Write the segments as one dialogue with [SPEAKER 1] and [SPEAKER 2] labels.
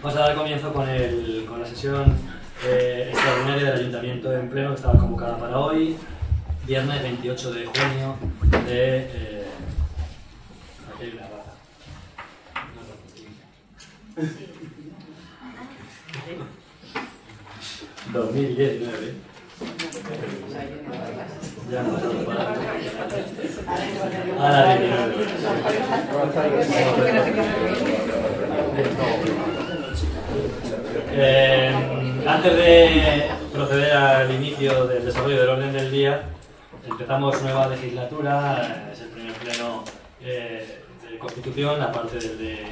[SPEAKER 1] Vamos a dar comienzo con la sesión extraordinaria del Ayuntamiento en pleno, que estaba convocada para hoy, viernes 28 de junio de... aquí hay una rata. 2019. Ya no pasado para... Ahora 19. Antes de proceder al inicio del desarrollo del orden del día, empezamos nueva legislatura, es el primer pleno de Constitución, aparte del de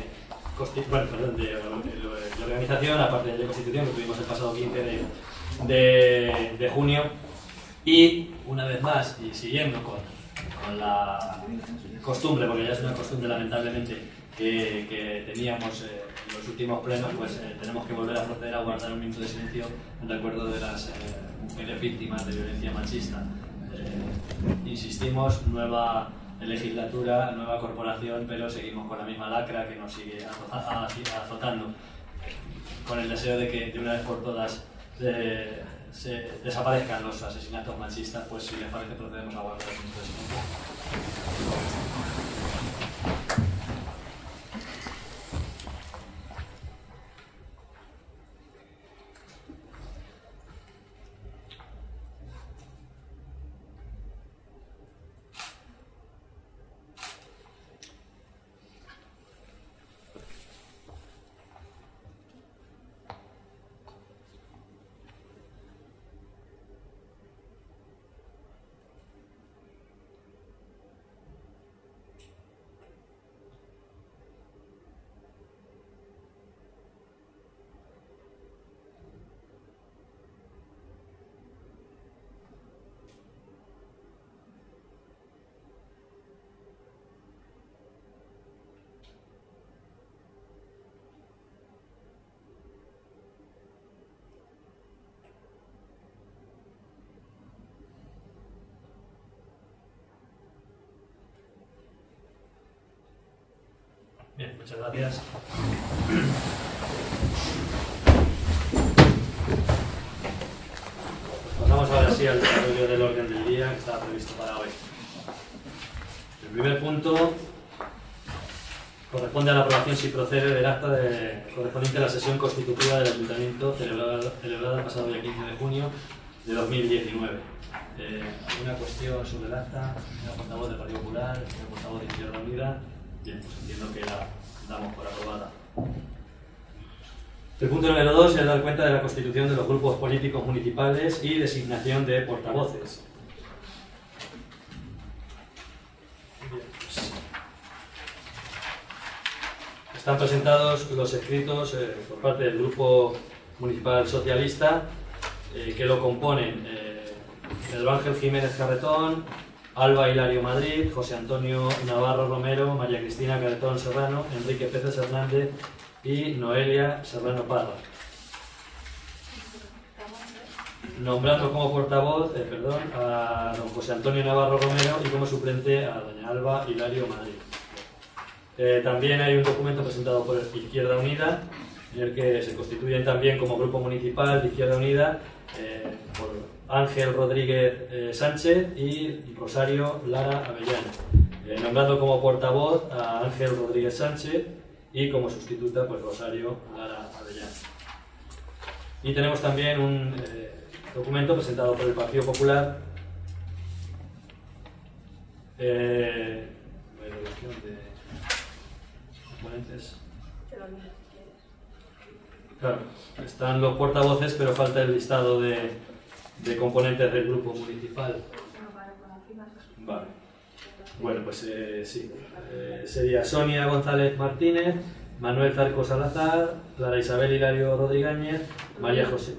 [SPEAKER 1] organización, aparte del de Constitución que tuvimos el pasado 15 de junio, y una vez más, y siguiendo con la costumbre, porque ya es una costumbre lamentablemente que teníamos en los últimos plenos, pues tenemos que volver a proceder a guardar un minuto de silencio en recuerdo de las mujeres víctimas de violencia machista. Insistimos, nueva legislatura, nueva corporación, pero seguimos con la misma lacra que nos sigue azotando, con el deseo de que de una vez por todas se desaparezcan los asesinatos machistas. Pues si les parece procedemos a guardar un minuto de silencio. Bien, muchas gracias. Pasamos ahora sí al desarrollo del orden del día que estaba previsto para hoy. El primer punto corresponde a la aprobación, si procede, del acta correspondiente a la sesión constitutiva del Ayuntamiento celebrada el pasado día 15 de junio de 2019. ¿Alguna cuestión sobre el acta? ¿Señor portavoz del Partido Popular? ¿Señor portavoz de Izquierda Unida? Bien, pues entiendo que la damos por aprobada. El punto número 2 es dar cuenta de la constitución de los grupos políticos municipales y designación de portavoces. Bien, pues están presentados los escritos por parte del Grupo Municipal Socialista, que lo componen Pedro Ángel Jiménez Carretón, Alba Hilario Madrid, José Antonio Navarro Romero, María Cristina Carretón Serrano, Enrique Pérez Hernández y Noelia Serrano Parra. Nombrando como portavoz a don José Antonio Navarro Romero y como suplente a doña Alba Hilario Madrid. También hay un documento presentado por Izquierda Unida, en el que se constituyen también como grupo municipal de Izquierda Unida por Ángel Rodríguez Sánchez y Rosario Lara Avellano, nombrando como portavoz a Ángel Rodríguez Sánchez y como sustituta pues Rosario Lara Avellano. Y tenemos también un documento presentado por el Partido Popular, la evaluación de componentes. Claro, están los portavoces, pero falta el listado de componentes del grupo municipal. Vale. Bueno, pues sí. Sería Sonia González Martínez, Manuel Zarco Salazar, Clara Isabel Hilario Rodríguez, María José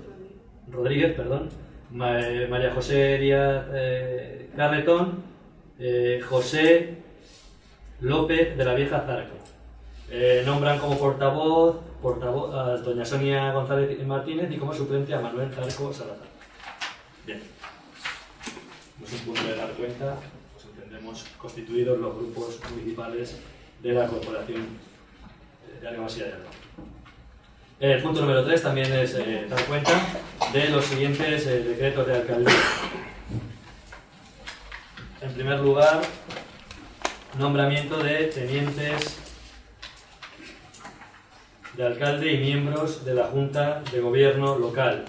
[SPEAKER 1] Díaz Carretón, José López de la Vieja Zarco. Nombran como portavoz a doña Sonia González Martínez y como suplente a Manuel Zarco Salazar. Bien, no es un punto de dar cuenta, pues entendemos constituidos los grupos municipales de la Corporación de Argamasilla de Alba. El punto número 3 también es dar cuenta de los siguientes decretos de alcaldía. En primer lugar, nombramiento de tenientes de alcalde y miembros de la Junta de Gobierno local.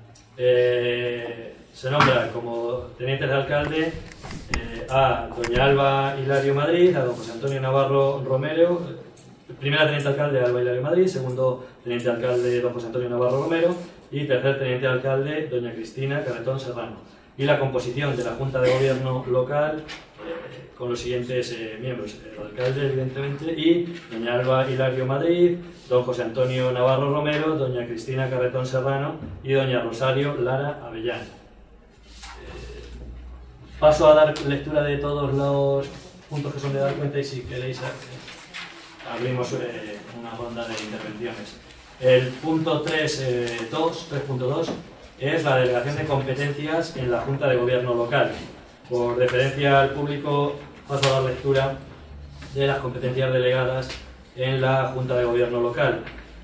[SPEAKER 1] Se nombra como tenientes de alcalde a doña Alba Hilario Madrid, a don José Antonio Navarro Romero, primera teniente alcalde Alba Hilario Madrid, segundo teniente alcalde don José Antonio Navarro Romero y tercer teniente alcalde doña Cristina Carretón Serrano. Y la composición de la Junta de Gobierno local con los siguientes miembros: el alcalde, evidentemente, y doña Alba Hilario Madrid, don José Antonio Navarro Romero, doña Cristina Carretón Serrano y doña Rosario Lara Avellán. Paso a dar lectura de todos los puntos que son de dar cuenta y si queréis abrimos una ronda de intervenciones. El punto 3.2 es la delegación de competencias en la Junta de Gobierno local. Por deferencia al público paso a dar lectura de las competencias delegadas en la Junta de Gobierno local.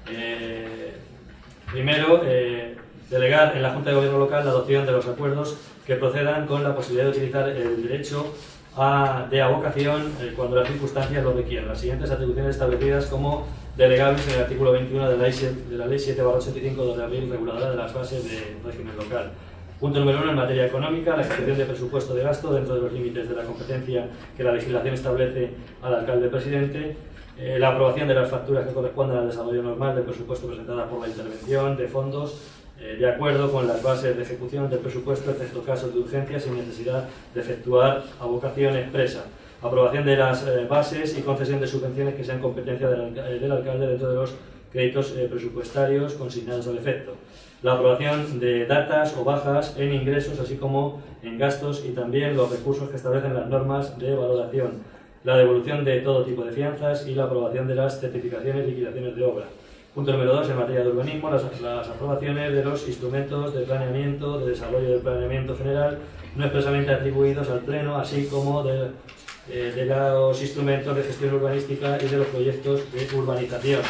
[SPEAKER 1] Primero, delegar en la Junta de Gobierno local la adopción de los acuerdos que procedan con la posibilidad de utilizar el derecho de avocación cuando las circunstancias lo requieran. Las siguientes atribuciones establecidas como delegables en el artículo 21 de la Ley 7/85 de abril, reguladora de las bases del régimen local. Punto número 1. En materia económica, la ejecución de presupuesto de gasto dentro de los límites de la competencia que la legislación establece al alcalde presidente. La aprobación de las facturas que correspondan al desarrollo normal del presupuesto presentadas por la intervención de fondos, de acuerdo con las bases de ejecución del presupuesto, excepto casos de urgencia, sin necesidad de efectuar avocación expresa. Aprobación de las bases y concesión de subvenciones que sean competencia del alcalde dentro de los créditos presupuestarios consignados al efecto. La aprobación de datas o bajas en ingresos, así como en gastos, y también los recursos que establecen las normas de valoración. La devolución de todo tipo de fianzas y la aprobación de las certificaciones y liquidaciones de obra. Punto número 2. En materia de urbanismo, las aprobaciones de los instrumentos de planeamiento, de desarrollo del planeamiento general, no expresamente atribuidos al Pleno, así como de los instrumentos de gestión urbanística y de los proyectos de urbanización.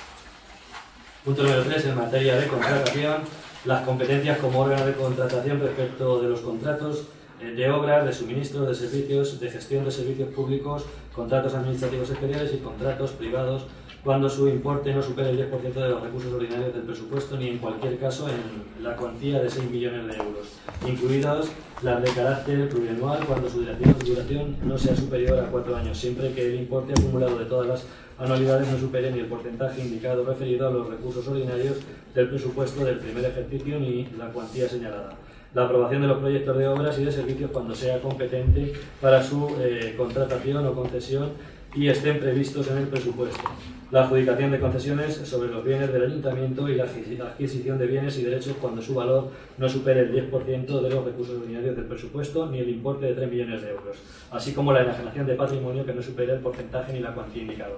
[SPEAKER 1] Punto número 3. En materia de contratación, las competencias como órgano de contratación respecto de los contratos de obras, de suministros, de servicios, de gestión de servicios públicos, contratos administrativos exteriores y contratos privados, cuando su importe no supere el 10% de los recursos ordinarios del presupuesto, ni en cualquier caso en la cuantía de 6 millones de euros, incluidas las de carácter plurianual, cuando su duración no sea superior a 4 años, siempre que el importe acumulado de todas las anualidades no supere ni el porcentaje indicado referido a los recursos ordinarios del presupuesto del primer ejercicio ni la cuantía señalada. La aprobación de los proyectos de obras y de servicios cuando sea competente para su contratación o concesión y estén previstos en el presupuesto. La adjudicación de concesiones sobre los bienes del ayuntamiento y la adquisición de bienes y derechos cuando su valor no supere el 10% de los recursos ordinarios del presupuesto ni el importe de 3 millones de euros, así como la enajenación de patrimonio que no supere el porcentaje ni la cuantía indicados.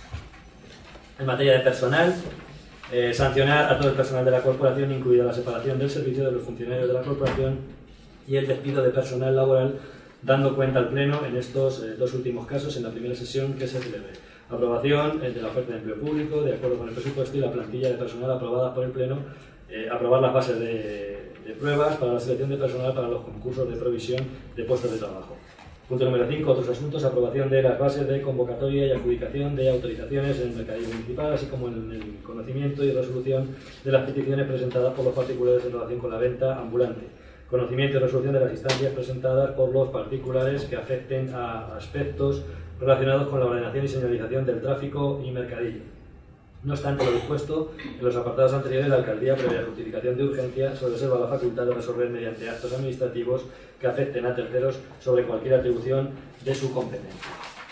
[SPEAKER 1] En materia de personal, sancionar a todo el personal de la corporación, incluida la separación del servicio de los funcionarios de la corporación y el despido de personal laboral, dando cuenta al Pleno en estos dos últimos casos en la primera sesión que se celebre. Aprobación de la oferta de empleo público, de acuerdo con el presupuesto, y la plantilla de personal aprobada por el Pleno. Aprobar las bases de pruebas para la selección de personal para los concursos de provisión de puestos de trabajo. Punto número 5. Otros asuntos. Aprobación de las bases de convocatoria y adjudicación de autorizaciones en el mercadillo municipal, así como en el conocimiento y resolución de las peticiones presentadas por los particulares en relación con la venta ambulante. Conocimiento y resolución de las instancias presentadas por los particulares que afecten a aspectos relacionados con la ordenación y señalización del tráfico y mercadillo. No obstante lo dispuesto en los apartados anteriores, la Alcaldía, previa justificación de urgencia, se reserva la facultad de resolver mediante actos administrativos que afecten a terceros sobre cualquier atribución de su competencia.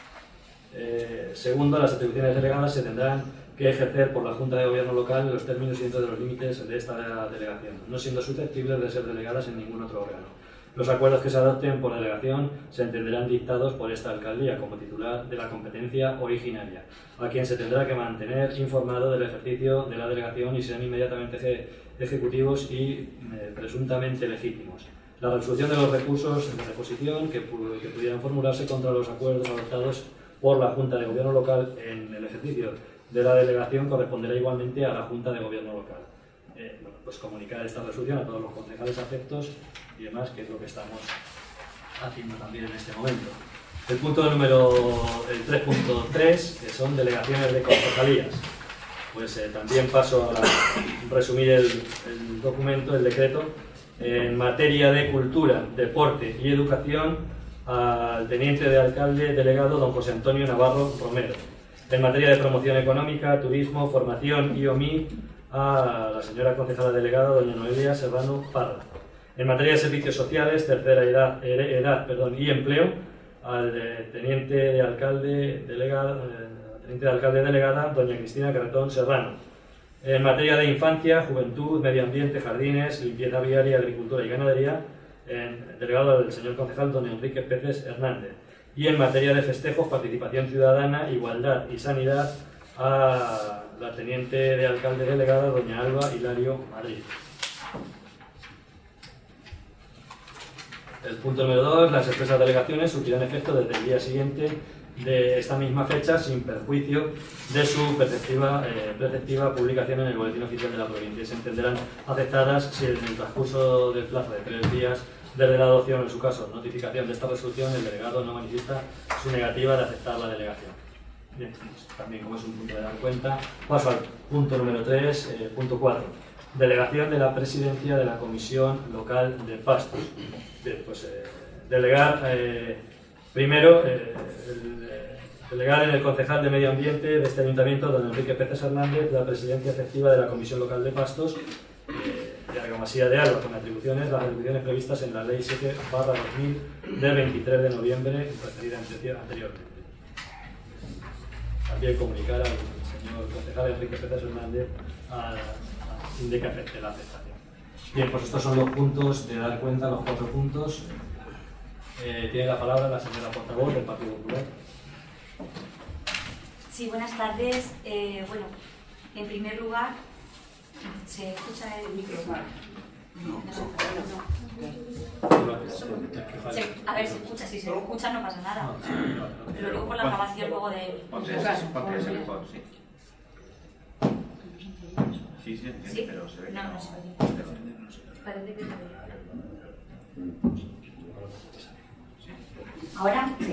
[SPEAKER 1] Segundo, las atribuciones delegadas se tendrán que ejercer por la Junta de Gobierno local en los términos y dentro de los límites de esta delegación, no siendo susceptibles de ser delegadas en ningún otro órgano. Los acuerdos que se adopten por delegación se entenderán dictados por esta alcaldía como titular de la competencia originaria, a quien se tendrá que mantener informado del ejercicio de la delegación y serán inmediatamente ejecutivos y presuntamente legítimos. La resolución de los recursos de reposición que pudieran formularse contra los acuerdos adoptados por la Junta de Gobierno local en el ejercicio de la delegación corresponderá igualmente a la Junta de Gobierno local. Bueno, pues comunicar esta resolución a todos los concejales afectos y demás, que es lo que estamos haciendo también en este momento. El punto número 3.3, que son delegaciones de concejalías. Pues también paso a resumir el documento, el decreto. En materia de cultura, deporte y educación, al teniente de alcalde delegado don José Antonio Navarro Romero. En materia de promoción económica, turismo, formación y OMI, a la señora concejala delegada doña Noelia Serrano Parra. En materia de servicios sociales, tercera edad y empleo, al teniente de alcalde delegada doña Cristina Carretón Serrano. En materia de infancia, juventud, medio ambiente, jardines, limpieza viaria, agricultura y ganadería, delegado del señor concejal don Enrique Peces Hernández. Y en materia de festejos, participación ciudadana, igualdad y sanidad, a la teniente de alcalde delegada doña Alba Hilario Madrid. El punto número 2, las expresas delegaciones surgirán efecto desde el día siguiente de esta misma fecha, sin perjuicio de su preceptiva publicación en el Boletín Oficial de la Provincia. Se entenderán aceptadas si en el transcurso del plazo de 3 días desde la adopción, en su caso, notificación de esta resolución, el delegado no manifiesta su negativa de aceptar la delegación. Bien, pues, también como es un punto de dar cuenta, paso al punto número 3, punto 4. Delegación de la presidencia de la Comisión Local de Pastos. Bien, pues delegar, primero, delegar en el concejal de Medio Ambiente de este ayuntamiento, don Enrique Peces Hernández, la presidencia efectiva de la Comisión Local de Pastos de Argamasía de Alba, con las atribuciones previstas en la Ley 7/2000 del 23 de noviembre, referida anteriormente. También comunicar al señor concejal Enrique Peces Hernández de que acepte la aceptación. Bien, pues estos son los puntos de dar cuenta, los 4 puntos. Tiene la palabra la señora portavoz del Partido Popular.
[SPEAKER 2] Sí, buenas tardes. Bueno, en primer lugar, ¿se escucha el micrófono? No. A ver, se escucha. Si se escucha no pasa nada. Lo digo por la grabación luego de... Sí, pero se ve que no se oye. Parece que se ve. ¿Ahora? Sí.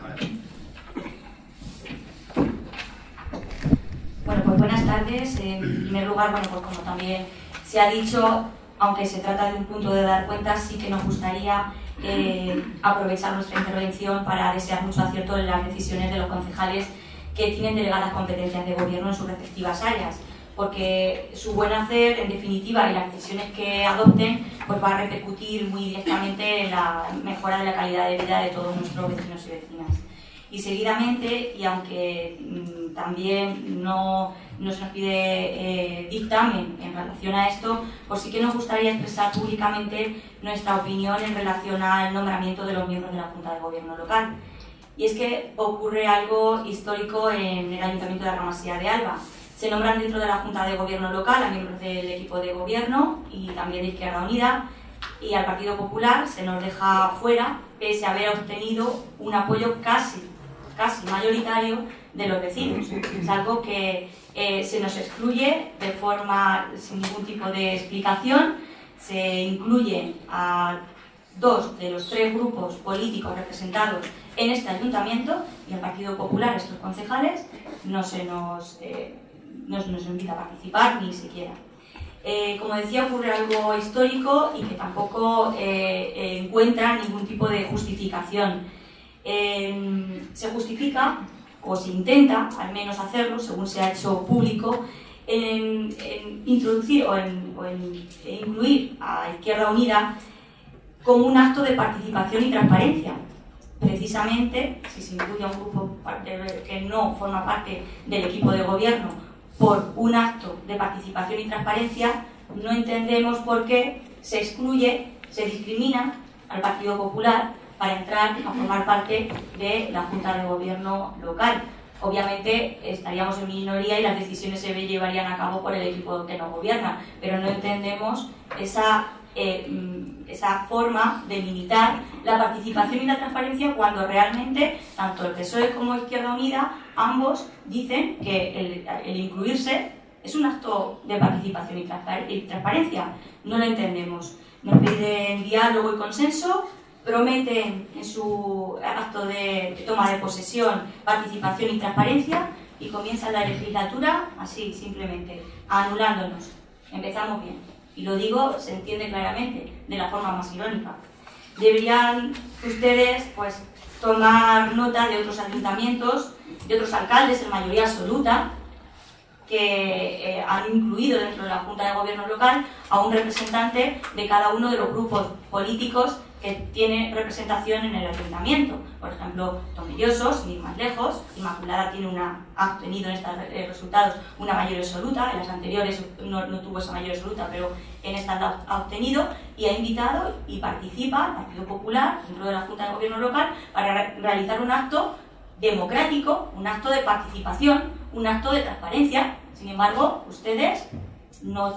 [SPEAKER 2] Bueno, pues buenas tardes. En primer lugar, bueno, pues como también se ha dicho, aunque se trata de un punto de dar cuenta, sí que nos gustaría aprovechar nuestra intervención para desear mucho acierto en las decisiones de los concejales que tienen delegadas competencias de gobierno en sus respectivas áreas, porque su buen hacer, en definitiva, y las decisiones que adopten, pues va a repercutir muy directamente en la mejora de la calidad de vida de todos nuestros vecinos y vecinas. Y seguidamente, y aunque también no se nos pide dictamen en relación a esto, pues sí que nos gustaría expresar públicamente nuestra opinión en relación al nombramiento de los miembros de la Junta de Gobierno local. Y es que ocurre algo histórico en el Ayuntamiento de Argamasía de Alba. Se nombran dentro de la Junta de Gobierno local a miembros del equipo de gobierno y también de Izquierda Unida, y al Partido Popular se nos deja fuera, pese a haber obtenido un apoyo casi mayoritario de los vecinos. Es algo que se nos excluye de forma sin ningún tipo de explicación. Se incluye a 2 de los 3 grupos políticos representados en este ayuntamiento, y el Partido Popular, estos concejales, no se nos invita a participar ni siquiera. Como decía, ocurre algo histórico y que tampoco encuentra ningún tipo de justificación. Se justifica, o se intenta al menos hacerlo, según se ha hecho público, en introducir o en incluir a Izquierda Unida como un acto de participación y transparencia. Precisamente, si se incluye a un grupo que no forma parte del equipo de gobierno por un acto de participación y transparencia, no entendemos por qué se excluye, se discrimina al Partido Popular para entrar a formar parte de la Junta de Gobierno local. Obviamente estaríamos en minoría y las decisiones se llevarían a cabo por el equipo que nos gobierna, pero no entendemos esa esa forma de limitar la participación y la transparencia cuando realmente tanto el PSOE como Izquierda Unida, ambos dicen que el incluirse es un acto de participación y transparencia. No lo entendemos. Nos piden diálogo y consenso, prometen en su acto de toma de posesión participación y transparencia y comienza la legislatura así, simplemente, anulándonos. Empezamos bien. Y lo digo, se entiende claramente, de la forma más irónica. Deberían ustedes pues, tomar nota de otros ayuntamientos, de otros alcaldes en mayoría absoluta, que han incluido dentro de la Junta de Gobierno local a un representante de cada uno de los grupos políticos que tiene representación en el ayuntamiento. Por ejemplo, Tomelloso, sin ir más lejos, Inmaculada ha obtenido en estos resultados una mayoría absoluta, en las anteriores no tuvo esa mayoría absoluta, pero en esta la ha obtenido, y ha invitado y participa el Partido Popular dentro de la Junta de Gobierno local para realizar un acto democrático, un acto de participación, un acto de transparencia. Sin embargo, ustedes no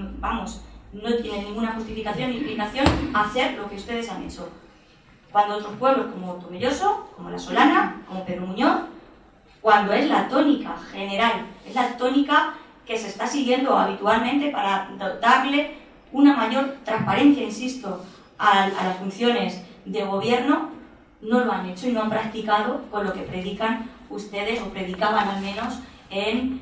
[SPEAKER 2] tienen ninguna justificación ni implicación a hacer lo que ustedes han hecho. Cuando otros pueblos como Tomelloso, como La Solana, como Pedro Muñoz, cuando es la tónica general, es la tónica que se está siguiendo habitualmente para darle una mayor transparencia, insisto, a las funciones de gobierno, no lo han hecho y no han practicado con lo que predican ustedes, o predicaban al menos en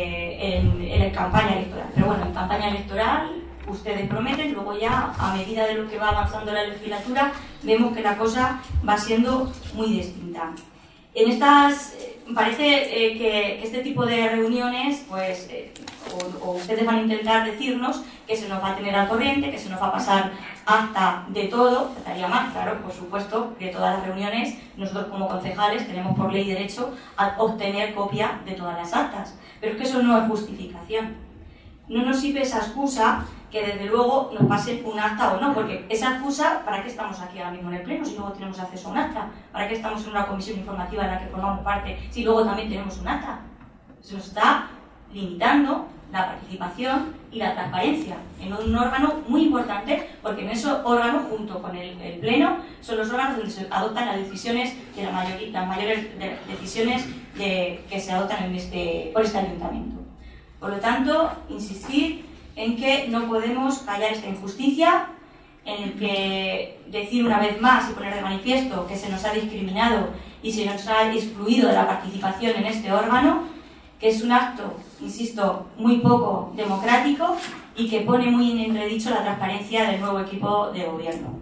[SPEAKER 2] campaña electoral. Pero bueno, en campaña electoral ustedes prometen, luego ya a medida de lo que va avanzando la legislatura vemos que la cosa va siendo muy distinta. En estas parece que este tipo de reuniones pues o ustedes van a intentar decirnos que se nos va a tener al corriente, que se nos va a pasar acta de todo. Estaría mal, claro, por supuesto, de todas las reuniones. Nosotros como concejales tenemos por ley derecho a obtener copia de todas las actas, pero es que eso no es justificación. No nos sirve esa excusa que desde luego nos pase un acta o no, porque esa excusa, ¿para qué estamos aquí ahora mismo en el pleno si luego tenemos acceso a un acta? ¿Para qué estamos en una comisión informativa en la que formamos parte si luego también tenemos un acta? Se nos está limitando la participación y la transparencia en un órgano muy importante, porque en ese órgano, junto con el pleno, son los órganos donde se adoptan las decisiones de las mayores decisiones que se adoptan por este ayuntamiento. Por lo tanto, insistir en que no podemos callar esta injusticia, en el que decir una vez más y poner de manifiesto que se nos ha discriminado y se nos ha excluido de la participación en este órgano, que es un acto, insisto, muy poco democrático y que pone muy en entredicho la transparencia del nuevo equipo de gobierno.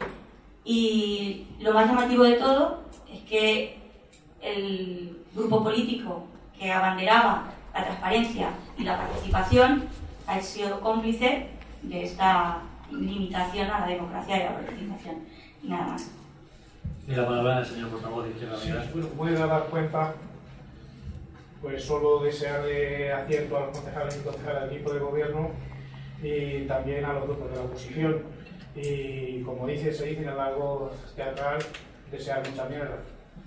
[SPEAKER 2] Y lo más llamativo de todo es que el grupo político que abanderaba la transparencia y la participación ha sido cómplice de esta limitación a la democracia y a la participación. Y nada más.
[SPEAKER 1] Y la palabra del señor portavoz de Izquierda Unida.
[SPEAKER 3] Bueno, voy a dar cuenta, pues solo desearle acierto a los concejales y concejales del equipo de gobierno y también a los grupos de la oposición. Y como se dice en el largo teatral, desear mucha mierda.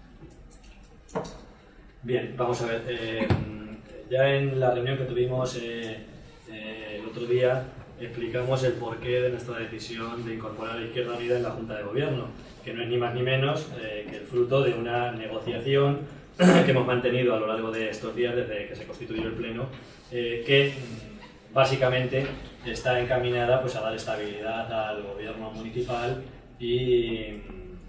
[SPEAKER 1] Bien, vamos a ver. Ya en la reunión que tuvimos el otro día explicamos el porqué de nuestra decisión de incorporar a la Izquierda Unida en la Junta de Gobierno, que no es ni más ni menos que el fruto de una negociación que hemos mantenido a lo largo de estos días desde que se constituyó el Pleno, que básicamente está encaminada pues, a dar estabilidad al gobierno municipal y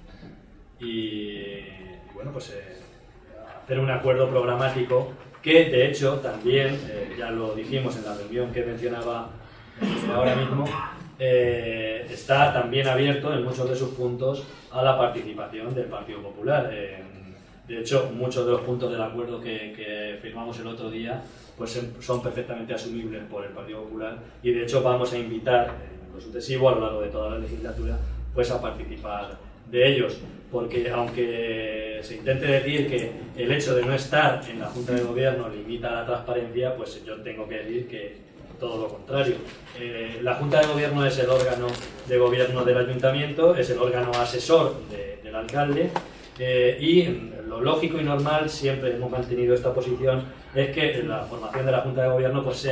[SPEAKER 1] bueno, pues hacer un acuerdo programático que de hecho también, ya lo dijimos en la reunión que mencionaba ahora mismo, está también abierto en muchos de sus puntos a la participación del Partido Popular. De hecho, muchos de los puntos del acuerdo que firmamos el otro día pues son perfectamente asumibles por el Partido Popular y de hecho vamos a invitar en lo sucesivo a lo largo de toda la legislatura pues a participar de ellos, porque aunque se intente decir que el hecho de no estar en la Junta de Gobierno limita la transparencia, pues yo tengo que decir que todo lo contrario. La Junta de Gobierno es el órgano de gobierno del Ayuntamiento, es el órgano asesor del alcalde y lo lógico y normal, siempre hemos mantenido esta posición, es que la formación de la Junta de Gobierno pues sea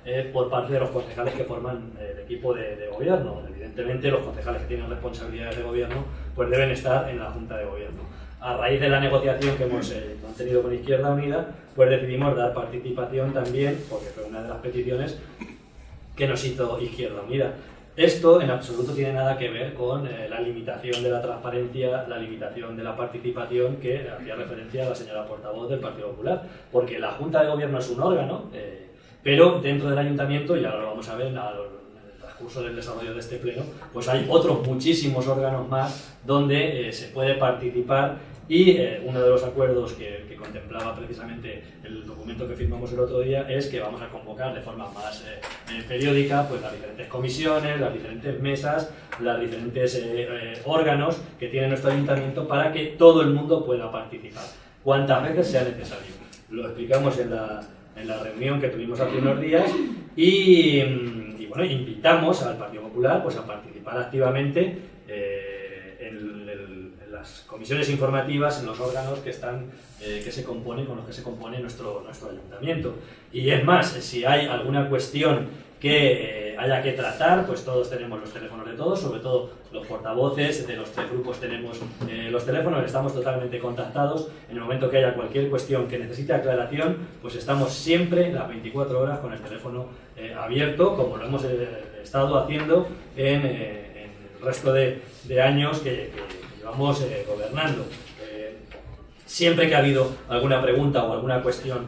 [SPEAKER 1] por parte de los concejales que forman el equipo de gobierno. Evidentemente, los concejales que tienen responsabilidades de gobierno pues deben estar en la Junta de Gobierno. A raíz de la negociación que hemos mantenido con Izquierda Unida, pues decidimos dar participación también, porque fue una de las peticiones que nos hizo Izquierda Unida. Esto en absoluto tiene nada que ver con la limitación de la transparencia, la limitación de la participación que hacía referencia a la señora portavoz del Partido Popular, porque la Junta de Gobierno es un órgano, pero dentro del Ayuntamiento, y ahora lo vamos a ver en el transcurso del desarrollo de este pleno, pues hay otros muchísimos órganos más donde se puede participar. Y uno de los acuerdos que contemplaba precisamente el documento que firmamos el otro día es que vamos a convocar de forma más periódica pues las diferentes comisiones, las diferentes mesas, los diferentes órganos que tiene nuestro ayuntamiento para que todo el mundo pueda participar, cuantas veces sea necesario. Lo explicamos en la reunión que tuvimos hace unos días y bueno, invitamos al Partido Popular pues a participar activamente en las comisiones informativas, en los órganos que están con los que se compone nuestro ayuntamiento. Y es más, si hay alguna cuestión que haya que tratar, pues todos tenemos los teléfonos de todos, sobre todo los portavoces de los 3 grupos tenemos los teléfonos, estamos totalmente contactados. En el momento que haya cualquier cuestión que necesite aclaración, pues estamos siempre las 24 horas con el teléfono abierto, como lo hemos estado haciendo en el resto de años que llevamos gobernando. Siempre que ha habido alguna pregunta o alguna cuestión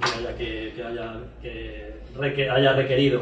[SPEAKER 1] que haya requerido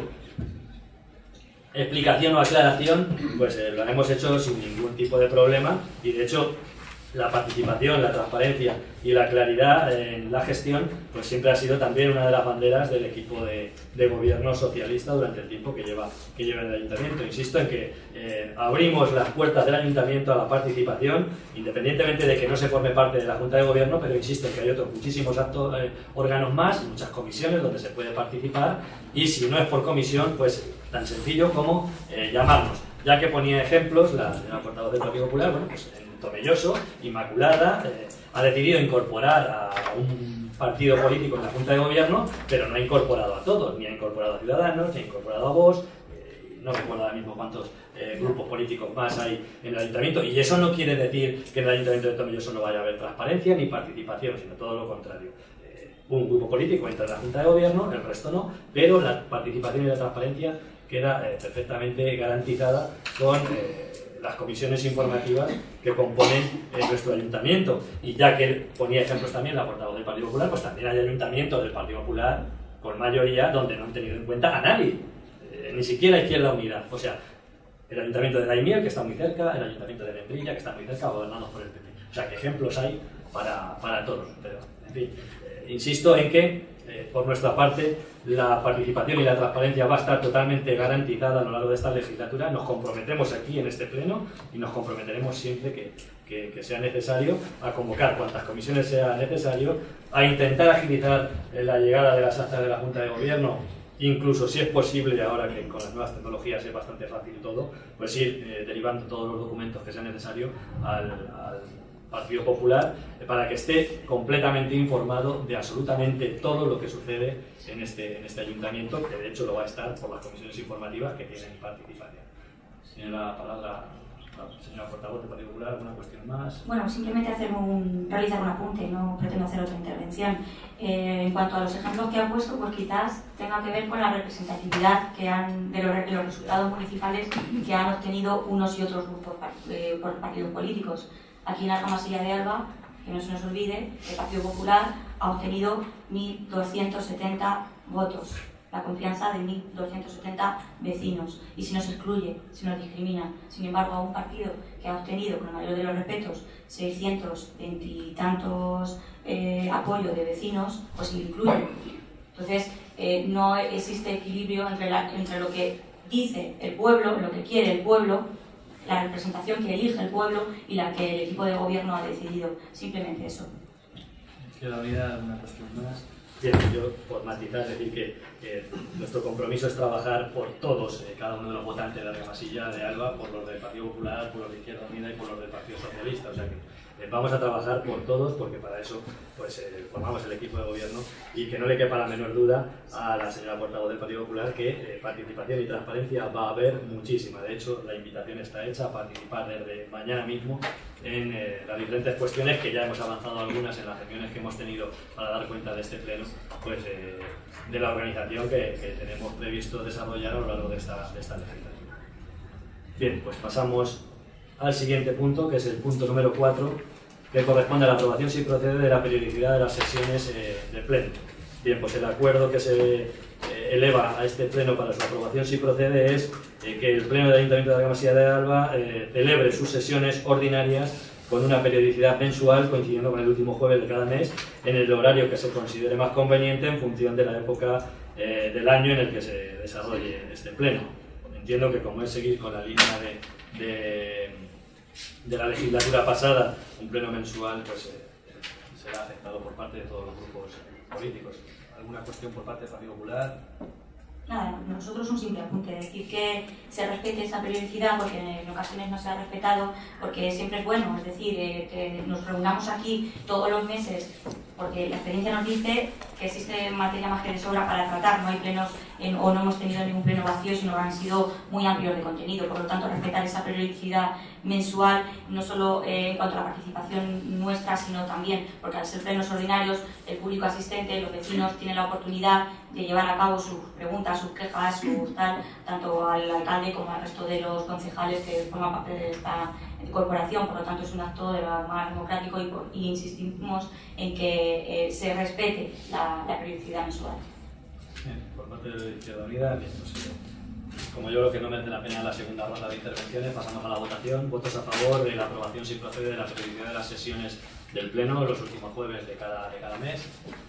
[SPEAKER 1] explicación o aclaración, pues lo hemos hecho sin ningún tipo de problema, y de hecho la participación, la transparencia y la claridad en la gestión pues siempre ha sido también una de las banderas del equipo de gobierno socialista durante el tiempo que lleva en el ayuntamiento. Insisto en que abrimos las puertas del ayuntamiento a la participación, independientemente de que no se forme parte de la Junta de Gobierno, pero insisto en que hay otros muchísimos órganos más, muchas comisiones donde se puede participar, y si no es por comisión, pues tan sencillo como llamarnos. Ya que ponía ejemplos la señora portavoz del Partido Popular, bueno, pues Tomelloso, Inmaculada, ha decidido incorporar a un partido político en la Junta de Gobierno, pero no ha incorporado a todos, ni ha incorporado a Ciudadanos, ni ha incorporado a Vox, no recuerdo ahora mismo cuántos grupos políticos más hay en el ayuntamiento, y eso no quiere decir que en el ayuntamiento de Tomelloso no vaya a haber transparencia ni participación, sino todo lo contrario. Un grupo político entra en la Junta de Gobierno, el resto no, pero la participación y la transparencia queda perfectamente garantizada con las comisiones informativas que componen nuestro ayuntamiento. Y ya que ponía ejemplos también la portavoz del Partido Popular, pues también hay ayuntamientos del Partido Popular con mayoría donde no han tenido en cuenta a nadie, ni siquiera Izquierda Unida. O sea, el ayuntamiento de Daimiel, que está muy cerca, el ayuntamiento de Membrilla, que está muy cerca, gobernados por el PP. O sea, que ejemplos hay para todos. Pero, en fin, insisto en que por nuestra parte la participación y la transparencia va a estar totalmente garantizada a lo largo de esta legislatura. Nos comprometemos aquí en este pleno y nos comprometeremos siempre que sea necesario a convocar cuantas comisiones sea necesario, a intentar agilizar la llegada de las actas de la Junta de Gobierno, incluso si es posible, ahora que con las nuevas tecnologías es bastante fácil todo, pues ir derivando todos los documentos que sean necesarios al Partido Popular para que esté completamente informado de absolutamente todo lo que sucede en este ayuntamiento, que de hecho lo va a estar por las comisiones informativas que tienen participación. Tiene la palabra la señora portavoz del Partido Popular. ¿Alguna cuestión más?
[SPEAKER 2] Bueno, simplemente realizar un apunte, no pretendo hacer otra intervención. En cuanto a los ejemplos que ha puesto, pues quizás tenga que ver con la representatividad de los resultados municipales que han obtenido unos y otros grupos por partidos políticos. Aquí en la Masilla de Alba, que no se nos olvide, el Partido Popular ha obtenido 1.270 votos, la confianza de 1.270 vecinos. Y si nos excluye, si nos discrimina, sin embargo, a un partido que ha obtenido, con el mayor de los respetos, 620 y tantos apoyo de vecinos, pues se le incluye. Entonces, no existe equilibrio entre lo que dice el pueblo, lo que quiere el pueblo, la representación que elige el pueblo y la que el equipo de gobierno ha decidido. Simplemente eso.
[SPEAKER 1] ¿Quiero abrir alguna cuestión más? Bien, yo por matizar, decir que nuestro compromiso es trabajar por todos, cada uno de los votantes de la Masilla de Alba, por los del Partido Popular, por los de Izquierda Unida y por los del Partido Socialista. O sea que vamos a trabajar por todos, porque para eso pues, formamos el equipo de gobierno, y que no le quepa la menor duda a la señora portavoz del Partido Popular que participación y transparencia va a haber muchísima. De hecho, la invitación está hecha a participar desde mañana mismo en las diferentes cuestiones, que ya hemos avanzado algunas en las reuniones que hemos tenido para dar cuenta de este pleno, pues, de la organización que tenemos previsto desarrollar a lo largo de esta legislatura. Bien, pues pasamos al siguiente punto, que es el punto número 4, que corresponde a la aprobación, si procede, de la periodicidad de las sesiones del pleno. Bien, pues el acuerdo que se eleva a este pleno para su aprobación, si procede, es que el pleno del Ayuntamiento de Argamasilla de Alba celebre sus sesiones ordinarias con una periodicidad mensual, coincidiendo con el último jueves de cada mes, en el horario que se considere más conveniente en función de la época del año en el que se desarrolle este pleno. Entiendo que, como es seguir con la línea de la legislatura pasada, un pleno mensual pues, será aceptado por parte de todos los grupos políticos. ¿Alguna cuestión por parte del Partido Popular?
[SPEAKER 2] Nada, nosotros un simple apunte, decir que se respete esa periodicidad, porque en ocasiones no se ha respetado, porque siempre es bueno, es decir, que nos reunamos aquí todos los meses, porque la experiencia nos dice que existe materia más que de sobra para tratar, no hay plenos o no hemos tenido ningún pleno vacío, sino que han sido muy amplios de contenido. Por lo tanto, respetar esa periodicidad mensual, no solo en cuanto a la participación nuestra, sino también porque al ser plenos ordinarios, el público asistente, los vecinos tienen la oportunidad de llevar a cabo sus preguntas, sus quejas, sus tal, tanto al alcalde como al resto de los concejales que forman parte de esta corporación. Por lo tanto, es un acto de lo más democrático y insistimos en que se respete la periodicidad mensual.
[SPEAKER 1] Bien, por parte de Izquierda Unida, bien, pues, como yo creo que no merece la pena la segunda ronda de intervenciones, pasamos a la votación. Votos a favor de la aprobación, si procede, de la periodicidad de las sesiones del Pleno los últimos jueves de cada mes.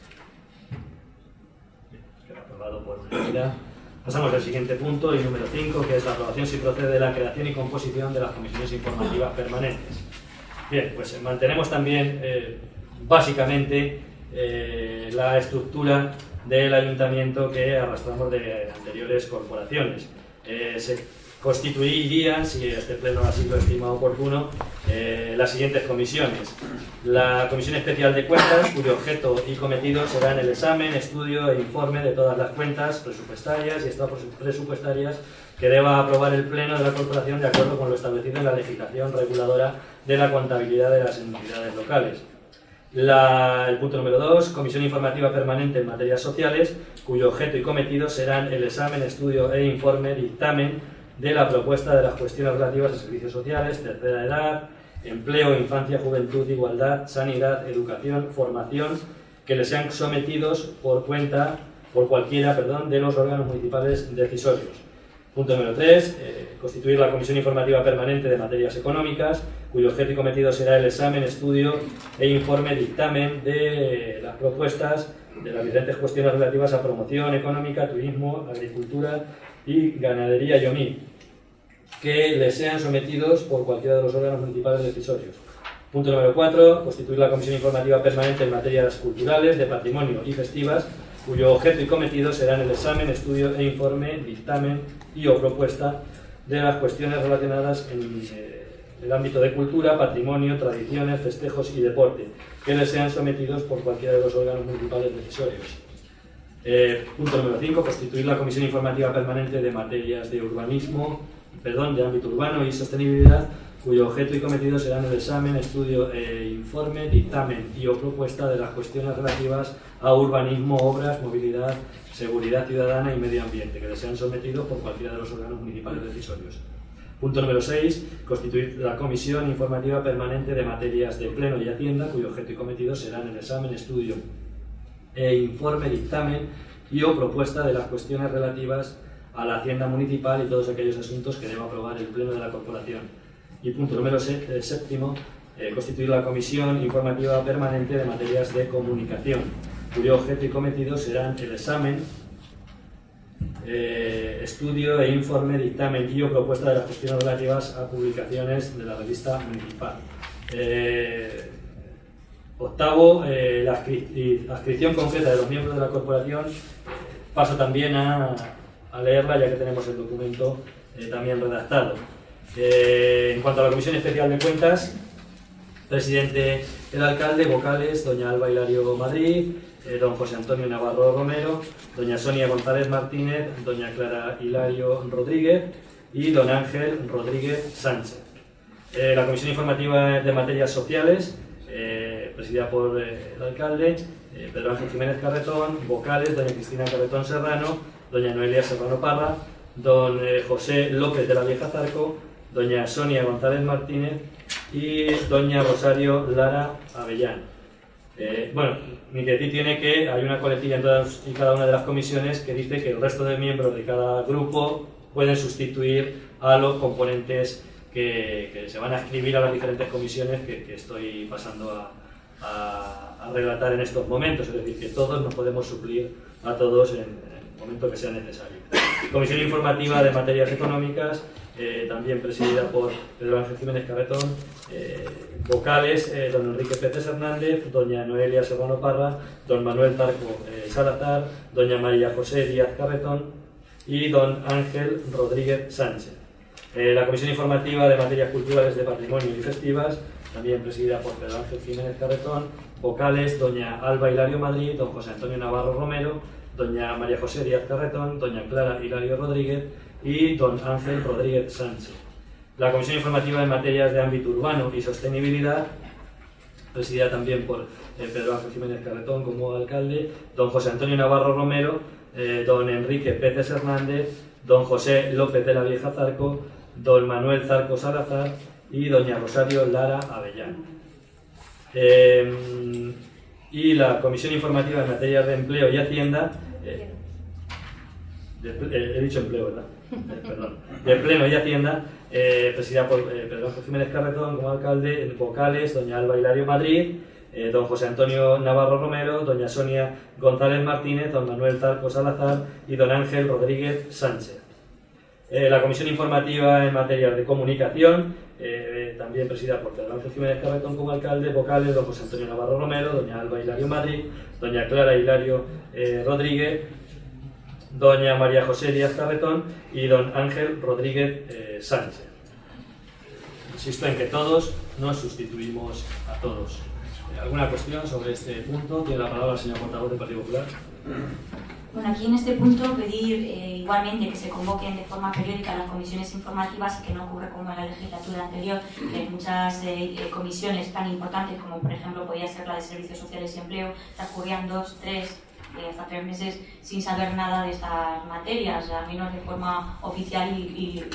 [SPEAKER 1] Bien, queda aprobado por unanimidad. Pasamos al siguiente punto, el número 5, que es la aprobación, si procede, de la creación y composición de las comisiones informativas permanentes. Bien, pues mantenemos también básicamente la estructura del ayuntamiento que arrastramos de anteriores corporaciones. Se constituirían, si este pleno así lo estima oportuno, las siguientes comisiones. La Comisión Especial de Cuentas, cuyo objeto y cometido serán el examen, estudio e informe de todas las cuentas presupuestarias y extrapresupuestarias que deba aprobar el pleno de la corporación de acuerdo con lo establecido en la legislación reguladora de la contabilidad de las entidades locales. El punto número 2, Comisión Informativa Permanente en Materias Sociales, cuyo objeto y cometido serán el examen, estudio e informe, dictamen de la propuesta de las cuestiones relativas a servicios sociales, tercera edad, empleo, infancia, juventud, igualdad, sanidad, educación, formación, que les sean sometidos por cualquiera de los órganos municipales decisorios. Punto número 3, constituir la Comisión Informativa Permanente de Materias Económicas, cuyo objeto y cometido será el examen, estudio e informe, dictamen de las propuestas de las diferentes cuestiones relativas a promoción económica, turismo, agricultura y ganadería y OMI, que les sean sometidos por cualquiera de los órganos municipales decisorios. Punto número 4, constituir la Comisión Informativa Permanente en Materias Culturales, de Patrimonio y Festivas, cuyo objeto y cometido serán el examen, estudio e informe, dictamen y o propuesta de las cuestiones relacionadas en el ámbito de cultura, patrimonio, tradiciones, festejos y deporte, que les sean sometidos por cualquiera de los órganos municipales decisorios. Punto número 5, constituir la Comisión Informativa Permanente de Materias de de ámbito urbano y sostenibilidad, cuyo objeto y cometido serán el examen, estudio e informe, dictamen y o propuesta de las cuestiones relativas a urbanismo, obras, movilidad, seguridad ciudadana y medio ambiente, que les sean sometidos por cualquiera de los órganos municipales decisorios. Punto número 6, constituir la Comisión Informativa Permanente de Materias de Pleno y Hacienda, cuyo objeto y cometido serán el examen, estudio e informe, dictamen y o propuesta de las cuestiones relativas a la Hacienda Municipal y todos aquellos asuntos que deba aprobar el Pleno de la Corporación. Y punto número 7, constituir la Comisión Informativa Permanente de Materias de Comunicación, cuyo objeto y cometido serán el examen, estudio e informe, dictamen y o propuesta de las cuestiones relativas a publicaciones de la revista municipal. Octavo, la adscripción concreta de los miembros de la corporación. Paso también a leerla, ya que tenemos el documento también redactado. En cuanto a la Comisión Especial de Cuentas, Presidente el alcalde, vocales, doña Alba Hilario Madrid, don José Antonio Navarro Romero, doña Sonia González Martínez, doña Clara Hilario Rodríguez y don Ángel Rodríguez Sánchez. La Comisión Informativa de Materias Sociales, presidida por el alcalde, Pedro Ángel Jiménez Carretón, vocales, doña Cristina Carretón Serrano, doña Noelia Serrano Parra, don José López de la Vieja Zarco, doña Sonia González Martínez y doña Rosario Lara Avellán. Bueno, mi que tiene que hay una coletilla en todas y cada una de las comisiones que dice que el resto de miembros de cada grupo pueden sustituir a los componentes que se van a escribir a las diferentes comisiones que estoy pasando a relatar en estos momentos, es decir, que todos nos podemos suplir a todos en el momento que sea necesario. Comisión Informativa de Materias Económicas, también presidida por Pedro Ángel Jiménez Carretón, vocales, don Enrique Pérez Hernández, doña Noelia Serrano Parra, don Manuel Tarco Salazar, doña María José Díaz Carretón y don Ángel Rodríguez Sánchez. La Comisión Informativa de Materias Culturales, de Patrimonio y Festivas, también presidida por Pedro Ángel Jiménez Carretón, vocales, doña Alba Hilario Madrid, don José Antonio Navarro Romero, doña María José Díaz Carretón, doña Clara Hilario Rodríguez y don Ángel Rodríguez Sánchez. La Comisión Informativa de Materias de Ámbito Urbano y Sostenibilidad, presidida también por Pedro Ángel Jiménez Carretón como alcalde, don José Antonio Navarro Romero, don Enrique Pérez Hernández, don José López de la Vieja Zarco, don Manuel Zarco Salazar y doña Rosario Lara Avellán. Y la Comisión Informativa de Materias de Empleo y Hacienda, he dicho empleo, ¿verdad? Perdón. De Pleno y Hacienda, presidida por Pedro Ángel Jiménez Carretón como alcalde, vocales, doña Alba Hilario Madrid, don José Antonio Navarro Romero, doña Sonia González Martínez, don Manuel Zarco Salazar y don Ángel Rodríguez Sánchez. La Comisión Informativa en Materias de Comunicación, también presidida por Pedro Ángel Jiménez Carretón como alcalde, vocales, don José Antonio Navarro Romero, doña Alba Hilario Madrid, doña Clara Hilario Rodríguez, doña María José Díaz Carretón y don Ángel Rodríguez Sánchez. Insisto en que todos nos sustituimos a todos. ¿Alguna cuestión sobre este punto? Tiene la palabra el señor portavoz del Partido Popular.
[SPEAKER 2] Bueno, aquí en este punto pedir igualmente que se convoquen de forma periódica las comisiones informativas y que no ocurre como en la legislatura anterior, que en muchas comisiones tan importantes como por ejemplo podía ser la de Servicios Sociales y Empleo, transcurrían 2, 3, hasta 3 meses sin saber nada de estas materias, al menos de forma oficial y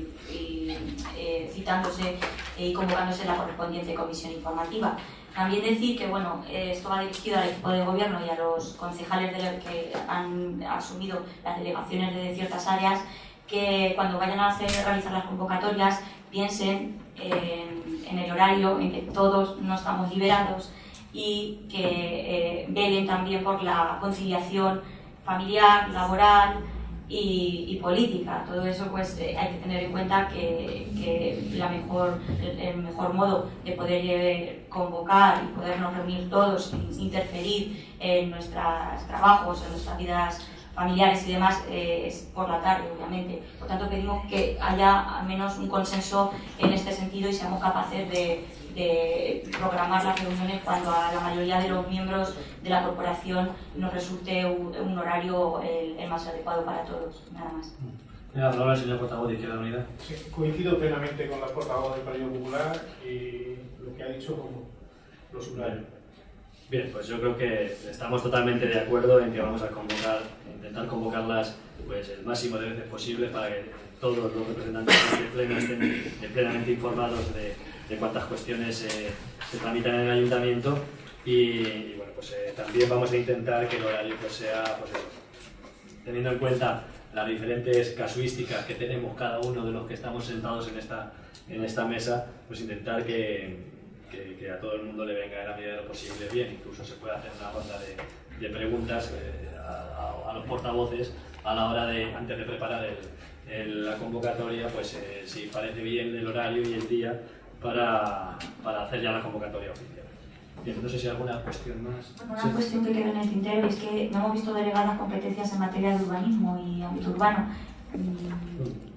[SPEAKER 2] citándose y convocándose la correspondiente comisión informativa. También decir que bueno, esto va dirigido al equipo de gobierno y a los concejales que han asumido las delegaciones de ciertas áreas, que cuando vayan a realizar las convocatorias piensen en el horario en que todos no estamos liberados y que velen también por la conciliación familiar, laboral y política. Todo eso pues hay que tener en cuenta que el mejor modo de poder convocar y podernos reunir todos sin interferir en nuestros trabajos, en nuestras vidas familiares y demás es por la tarde, obviamente. Por tanto, pedimos que haya al menos un consenso en este sentido y seamos capaces de programar las reuniones cuando a la mayoría de los miembros de la corporación nos resulte un horario el más adecuado para todos. Nada más.
[SPEAKER 1] La palabra el señor portavoz de Izquierda Unida.
[SPEAKER 3] Sí, coincido plenamente con la portavoz del Partido Popular y lo que ha dicho como lo subrayo.
[SPEAKER 1] Bien, pues yo creo que estamos totalmente de acuerdo en que vamos a intentar convocarlas pues, el máximo de veces posible para que todos los representantes del Pleno estén plenamente informados de cuántas cuestiones se tramitan en el Ayuntamiento y bueno, pues también vamos a intentar que el horario pues, sea, pues eso, teniendo en cuenta las diferentes casuísticas que tenemos cada uno de los que estamos sentados en esta mesa, pues intentar que a todo el mundo le venga en la medida de lo posible bien. Incluso se puede hacer una ronda de preguntas a los portavoces a la hora antes de preparar la convocatoria, pues si parece bien el horario y el día para hacer ya la convocatoria oficial. Bien, no sé si hay alguna cuestión más.
[SPEAKER 2] Una cuestión que queda en el tintero es que no hemos visto delegadas competencias en materia de urbanismo y ámbito urbano. O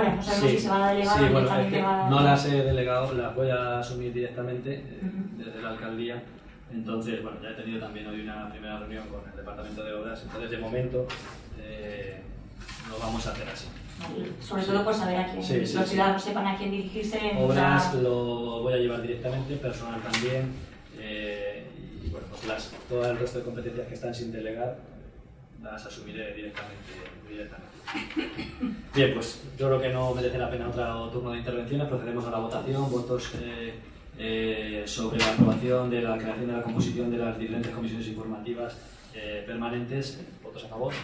[SPEAKER 2] ahora, no sabemos si se van a delegar o directamente van a...
[SPEAKER 1] No las he delegado, las voy a asumir directamente desde la alcaldía. Entonces, bueno, ya he tenido también hoy una primera reunión con el Departamento de Obras, entonces de momento lo vamos a hacer así.
[SPEAKER 2] Sobre todo por saber a quién, los ciudadanos sepan a quién dirigirse.
[SPEAKER 1] Obras lo voy a llevar directamente, personal también, y bueno, pues todo el resto de competencias que están sin delegar las asumiré directamente. Bien, pues yo creo que no merece la pena otro turno de intervenciones, procedemos a la votación, votos sobre la aprobación de la creación de la composición de las diferentes comisiones informativas permanentes. ¿Votos a favor?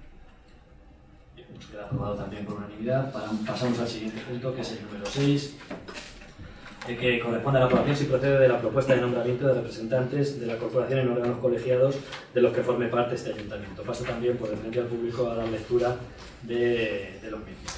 [SPEAKER 1] Bien, nos queda aprobado también por unanimidad. Pasamos al siguiente punto, que es el número 6, que corresponde a la aprobación si procede de la propuesta de nombramiento de representantes de la corporación en órganos colegiados de los que forme parte este ayuntamiento. Paso también por referencia al público a dar lectura de los mismos.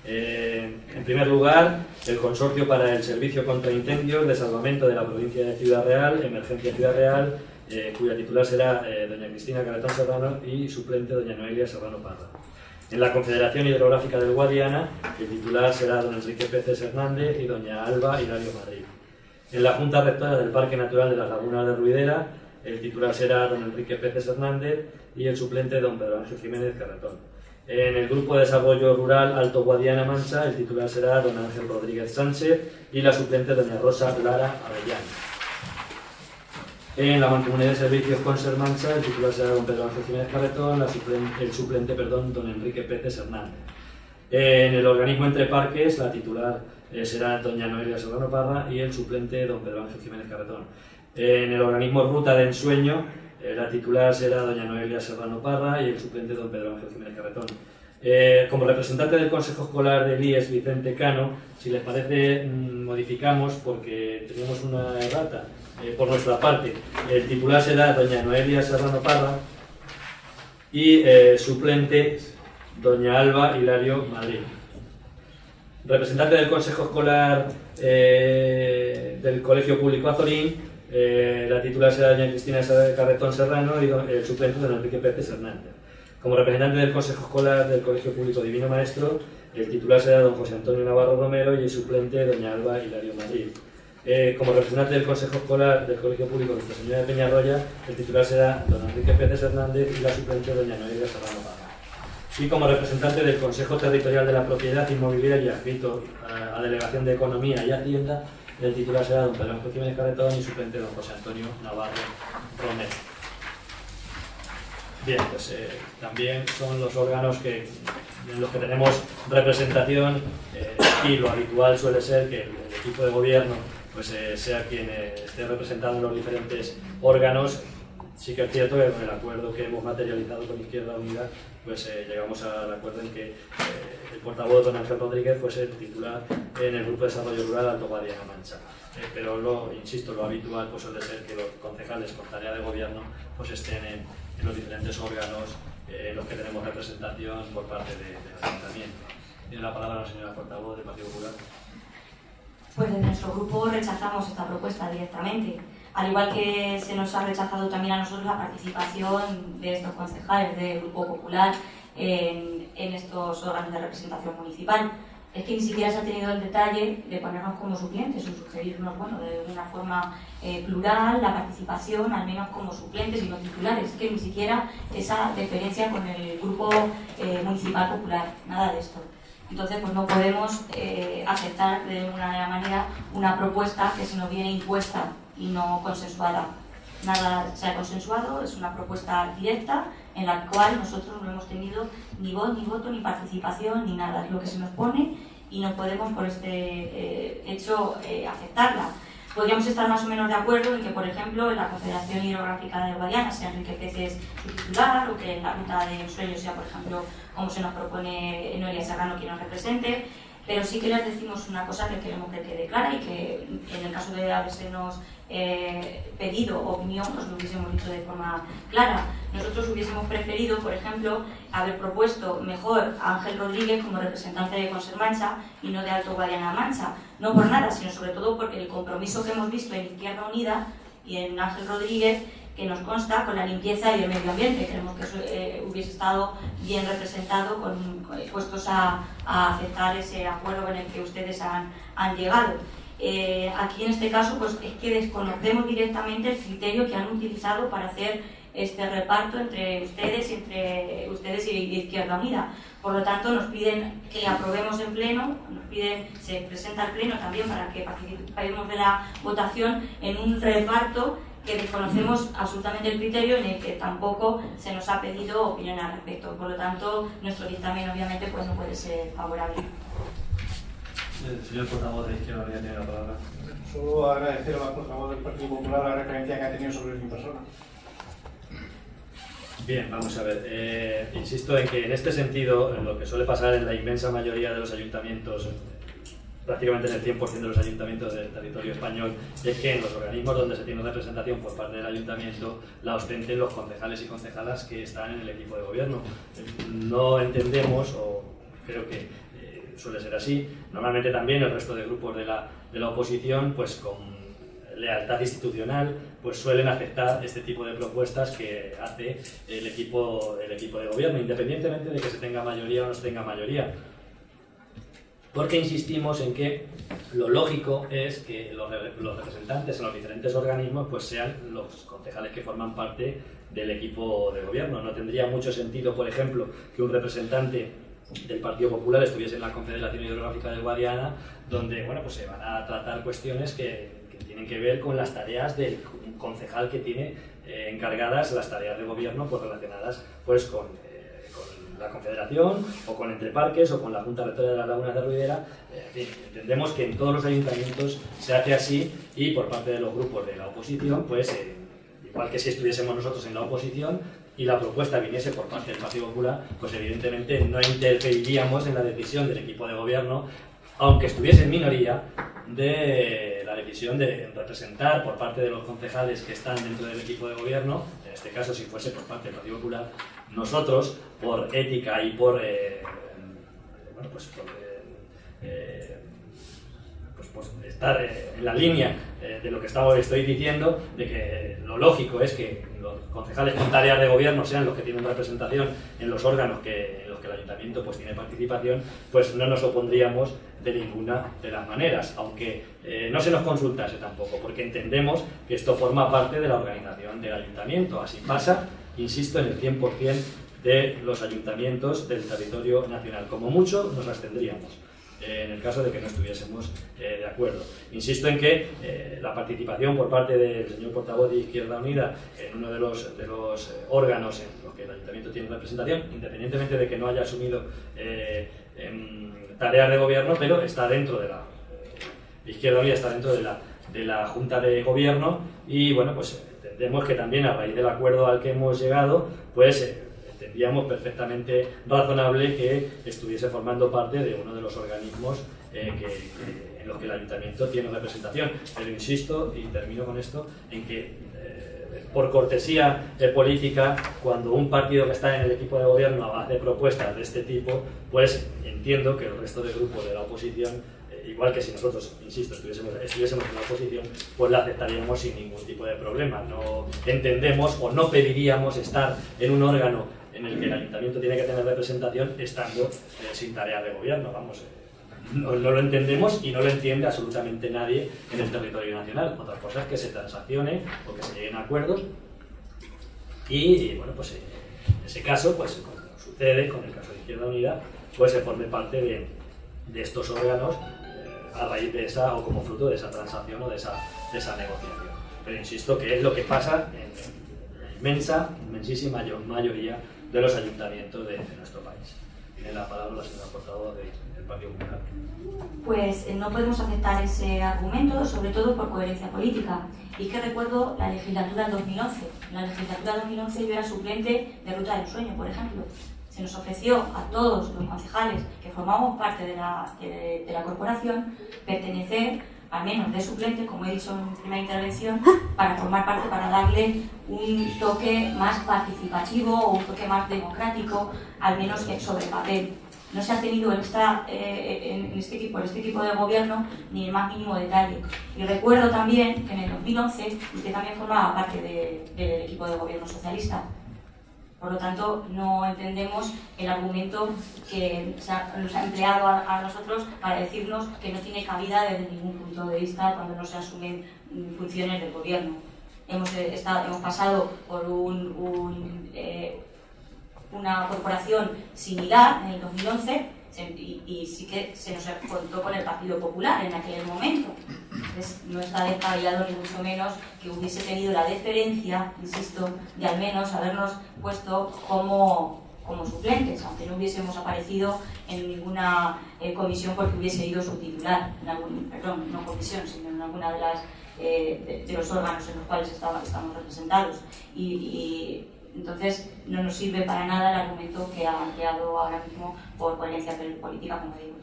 [SPEAKER 1] En primer lugar, el Consorcio para el Servicio contra Incendios de Salvamento de la provincia de Ciudad Real, Emergencia Ciudad Real, cuya titular será doña Cristina Carretón Serrano y suplente doña Noelia Serrano Parra. En la Confederación Hidrográfica del Guadiana, el titular será don Enrique Peces Hernández y doña Alba Hilario Madrid. En la Junta Rectora del Parque Natural de las Lagunas de Ruidera, el titular será don Enrique Peces Hernández y el suplente don Pedro Ángel Jiménez Carretón. En el Grupo de Desarrollo Rural Alto Guadiana Mancha, el titular será don Ángel Rodríguez Sánchez y la suplente doña Rosa Lara Avellán. En la Mancomunidad de Servicios Conser Mancha, el titular será don Pedro Ángel Jiménez Carretón, el suplente, don Enrique Peces Hernández. En el organismo Entre Parques, la titular será doña Noelia Serrano Parra y el suplente don Pedro Ángel Jiménez Carretón. En el organismo Ruta de Ensueño, la titular será doña Noelia Serrano Parra y el suplente don Pedro Ángel Jiménez Carretón. Como representante del Consejo Escolar del IES Vicente Cano, si les parece, modificamos porque teníamos una errata por nuestra parte. El titular será doña Noelia Serrano Parra y suplente doña Alba Hilario Madrid. Representante del Consejo Escolar del Colegio Público Azorín, la titular será doña Cristina Carretón Serrano y el suplente don Enrique Peces Hernández. Como representante del Consejo Escolar del Colegio Público Divino Maestro, el titular será don José Antonio Navarro Romero y el suplente doña Alba Hilario Madrid. Como representante del Consejo Escolar del Colegio Público Nuestra Señora de Peñarroya, el titular será don Enrique Peces Hernández y la suplente doña Noelia Serrano Parra. Y como representante del Consejo Territorial de la Propiedad Inmobiliaria, adscrito a Delegación de Economía y Hacienda, el titular será don Pedro Ángel Jiménez Carretón y suplente don José Antonio Navarro Romero. Bien, pues también son los órganos en los que tenemos representación y lo habitual suele ser que el equipo de gobierno pues, sea quien esté representado en los diferentes órganos. Sí que es cierto que con el acuerdo que hemos materializado con Izquierda Unida, pues llegamos al acuerdo en que el portavoz don Ángel Rodríguez fuese el titular en el Grupo de Desarrollo Rural Alto Guadiana Mancha. Pero insisto, lo habitual pues, suele ser que los concejales con tarea de gobierno pues, estén en los diferentes órganos en los que tenemos representación por parte del Ayuntamiento. Tiene la palabra la señora portavoz del Partido Popular.
[SPEAKER 2] Pues en nuestro grupo rechazamos esta propuesta directamente, al igual que se nos ha rechazado también a nosotros la participación de estos concejales del Grupo Popular en estos órganos de representación municipal. Es que ni siquiera se ha tenido el detalle de ponernos como suplentes o sugerirnos, bueno, de una forma plural la participación, al menos como suplentes y no titulares. Es que ni siquiera esa deferencia con el Grupo Municipal Popular, nada de esto. Entonces, pues no podemos aceptar de ninguna manera una propuesta que se nos viene impuesta y no consensuada. Nada se ha consensuado, es una propuesta directa en la cual nosotros no hemos tenido ni voz, ni voto, ni participación, ni nada. Es lo que se nos pone y no podemos por este hecho aceptarla. Podríamos estar más o menos de acuerdo en que, por ejemplo, en la Confederación Hidrográfica del Guadiana sea Enrique Peces su titular, o que en la Ruta de Ensueño sea, por ejemplo, como se nos propone Noelia Serrano quien nos represente, pero sí que les decimos una cosa que queremos que quede clara y que en el caso de habersenos pedido opinión, pues lo hubiésemos dicho de forma clara. Nosotros hubiésemos preferido, por ejemplo, haber propuesto mejor a Ángel Rodríguez como representante de Conser Mancha y no de Alto Guadiana Mancha. No por nada, sino sobre todo porque el compromiso que hemos visto en Izquierda Unida y en Ángel Rodríguez que nos consta con la limpieza y el medio ambiente. Creemos que eso hubiese estado bien representado, puestos a aceptar ese acuerdo en el que ustedes han llegado. Aquí en este caso pues es que desconocemos directamente el criterio que han utilizado para hacer este reparto entre ustedes y Izquierda Unida. Por lo tanto, nos piden que aprobemos en pleno, se presenta al pleno también para que participemos de la votación en un reparto que desconocemos absolutamente el criterio, en el que tampoco se nos ha pedido opinión al respecto. Por lo tanto, nuestro dictamen obviamente pues no puede ser favorable.
[SPEAKER 1] El señor portavoz de Izquierda Unida tiene la palabra.
[SPEAKER 3] Solo agradecer a la portavoz del Partido Popular la referencia que ha tenido sobre mi persona.
[SPEAKER 1] Bien, vamos a ver. Insisto en que en este sentido, lo que suele pasar en la inmensa mayoría de los ayuntamientos, prácticamente en el 100% de los ayuntamientos del territorio español, es que en los organismos donde se tiene representación por parte del ayuntamiento la ostenten los concejales y concejalas que están en el equipo de gobierno. No entendemos, o creo que suele ser así, normalmente también el resto de grupos de la oposición, pues con lealtad institucional, pues suelen aceptar este tipo de propuestas que hace el equipo de gobierno, independientemente de que se tenga mayoría o no se tenga mayoría. Porque insistimos en que lo lógico es que los representantes en los diferentes organismos pues sean los concejales que forman parte del equipo de gobierno. No tendría mucho sentido, por ejemplo, que un representante del Partido Popular estuviese en la Confederación Hidrográfica del Guadiana, donde bueno, pues se van a tratar cuestiones que tienen que ver con las tareas del concejal que tiene encargadas las tareas de gobierno pues relacionadas pues con la Confederación o con Entre Parques o con la Junta Rectora de las Lagunas de Ruidera. En fin, entendemos que en todos los ayuntamientos se hace así, y por parte de los grupos de la oposición, pues igual que si estuviésemos nosotros en la oposición y la propuesta viniese por parte del Partido Popular, pues evidentemente no interferiríamos en la decisión del equipo de gobierno, aunque estuviese en minoría, de la decisión de representar por parte de los concejales que están dentro del equipo de gobierno, en este caso si fuese por parte del Partido Popular. Nosotros, por ética y por estar en la línea de lo que estoy diciendo, de que lo lógico es que los concejales con tareas de gobierno sean los que tienen representación en los órganos en los que el ayuntamiento pues tiene participación, pues no nos opondríamos de ninguna de las maneras, aunque no se nos consultase tampoco, porque entendemos que esto forma parte de la organización del ayuntamiento. Así pasa, insisto, en el 100% de los ayuntamientos del territorio nacional. Como mucho nos abstendríamos en el caso de que no estuviésemos de acuerdo. Insisto en que la participación por parte del señor portavoz de Izquierda Unida en uno de los órganos en los que el ayuntamiento tiene representación, independientemente de que no haya asumido tareas de gobierno, pero está dentro de la Izquierda Unida, está dentro de la Junta de Gobierno, y bueno, pues entendemos que también a raíz del acuerdo al que hemos llegado, pues entendíamos perfectamente razonable que estuviese formando parte de uno de los organismos en los que el ayuntamiento tiene representación. Pero insisto, y termino con esto, en que por cortesía política, cuando un partido que está en el equipo de gobierno hace propuestas de este tipo, pues entiendo que el resto de grupos de la oposición, igual que si nosotros, insisto, estuviésemos en la oposición, pues la aceptaríamos sin ningún tipo de problema. No entendemos o no pediríamos estar en un órgano en el que el ayuntamiento tiene que tener representación estando sin tarea de gobierno. Vamos, no lo entendemos y no lo entiende absolutamente nadie en el territorio nacional. Otra cosa es que se transaccione o que se lleguen a acuerdos, y bueno, pues en ese caso, pues como sucede con el caso de Izquierda Unida, pues se forme parte de estos órganos a raíz de esa, o como fruto de esa transacción o de esa negociación. Pero insisto que es lo que pasa en la inmensísima mayoría de los ayuntamientos de nuestro país. Tiene la palabra la señora portavoz del Partido Popular.
[SPEAKER 2] Pues no podemos aceptar ese argumento, sobre todo por coherencia política. Y que recuerdo la legislatura del 2011. En la legislatura del 2011 yo era suplente de Ruta del Sueño, por ejemplo. Se nos ofreció a todos los concejales que formamos parte de la corporación pertenecer, al menos de suplente, como he dicho en mi primera intervención, para formar parte, para darle un toque más participativo o un toque más democrático, al menos sobre el papel. no se ha tenido en este equipo de gobierno ni el más mínimo detalle. Y recuerdo también que en el 2011 usted también formaba parte del equipo de gobierno socialista. Por lo tanto, no entendemos el argumento que nos ha empleado a nosotros para decirnos que no tiene cabida desde ningún punto de vista cuando no se asumen funciones del gobierno. Hemos pasado por una corporación similar en el 2011 y sí que se nos contó con el Partido Popular en aquel momento. Entonces, no está descabellado ni mucho menos que hubiese tenido la deferencia, insisto, de al menos habernos puesto como suplentes, aunque no hubiésemos aparecido en ninguna comisión porque hubiese ido su titular, no comisión, sino en alguna de los órganos en los cuales estamos representados. Y entonces no nos sirve para nada el argumento que ha empleado ahora mismo por coherencia política, como digo.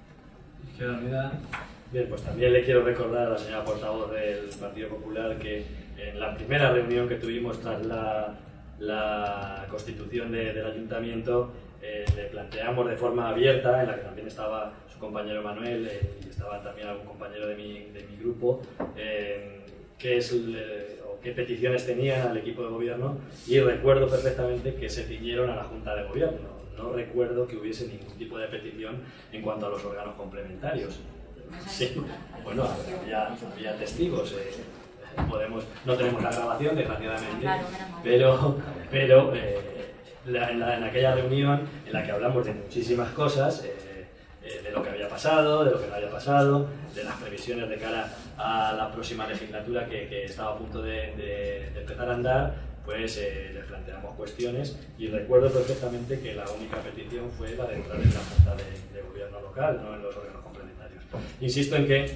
[SPEAKER 1] Bien, pues también le quiero recordar a la señora portavoz del Partido Popular que en la primera reunión que tuvimos tras la constitución del ayuntamiento le planteamos de forma abierta, en la que también estaba su compañero Manuel y estaba también algún compañero de mi grupo, qué peticiones tenían al equipo de gobierno, y recuerdo perfectamente que se ciñeron a la Junta de Gobierno. No recuerdo que hubiese ningún tipo de petición en cuanto a los órganos complementarios. Sí, bueno, había testigos. No tenemos la grabación, desgraciadamente, pero en aquella reunión en la que hablamos de muchísimas cosas, de lo que había pasado, de lo que no había pasado, de las previsiones de cara a la próxima legislatura que estaba a punto de empezar a andar, pues les planteamos cuestiones, y recuerdo perfectamente que la única petición fue la de entrar en la Junta de Gobierno local, no en los órganos complementarios. Insisto en que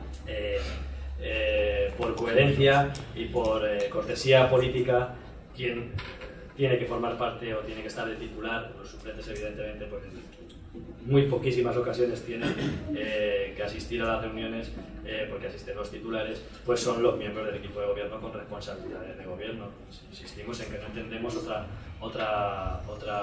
[SPEAKER 1] por coherencia y por cortesía política, quien tiene que formar parte o tiene que estar de titular, los suplentes evidentemente, pues en muy poquísimas ocasiones tienen que asistir a las reuniones, porque asisten los titulares, pues son los miembros del equipo de gobierno con responsabilidades de gobierno. Insistimos en que no entendemos otra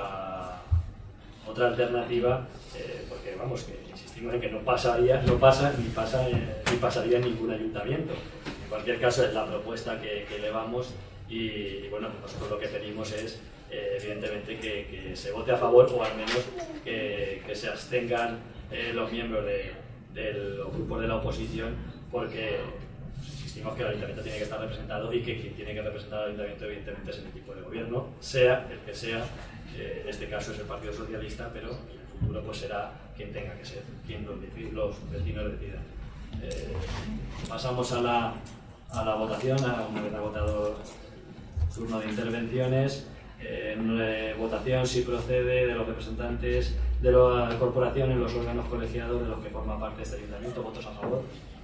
[SPEAKER 1] alternativa, porque vamos, que insistimos en que no pasa ni pasaría en ningún ayuntamiento. En cualquier caso, es la propuesta que elevamos, y bueno, nosotros lo que pedimos es evidentemente que se vote a favor, o al menos que se abstengan los miembros de los grupos de la oposición, porque insistimos que el ayuntamiento tiene que estar representado, y que quien tiene que representar al ayuntamiento evidentemente es el equipo de gobierno, sea el que sea. En este caso es el Partido Socialista, pero en el futuro pues será quien tenga que ser, quien los vecinos decidan. Pasamos a la votación, una vez agotado el turno de intervenciones. En votación si procede de los representantes de la corporación en los órganos colegiados de los que forma parte de este ayuntamiento. ¿Votos a favor?